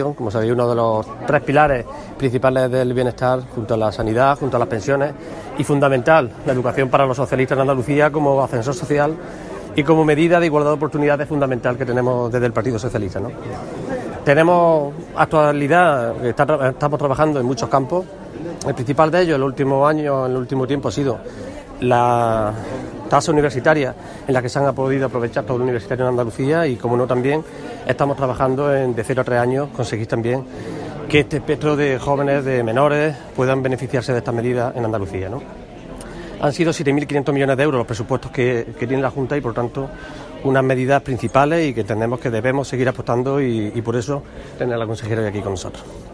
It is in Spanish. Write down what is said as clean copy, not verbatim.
Como sabéis, uno de los 3 pilares principales del bienestar, junto a la sanidad, junto a las pensiones, y fundamental, la educación para los socialistas en Andalucía como ascensor social y como medida de igualdad de oportunidades fundamental que tenemos desde el Partido Socialista, ¿no? Tenemos actualidad, estamos trabajando en muchos campos. El principal de ellos, en el último tiempo, ha sido la tasa universitaria, en la que se han podido aprovechar todo el universitario en Andalucía, y como no, también estamos trabajando en de 0 a 3 años conseguir también que este espectro de jóvenes, de menores, puedan beneficiarse de estas medidas en Andalucía, ¿no? Han sido 7.500 millones de euros los presupuestos que tiene la Junta, y por tanto unas medidas principales y que entendemos que debemos seguir apostando, y por eso tener a la consejera aquí con nosotros.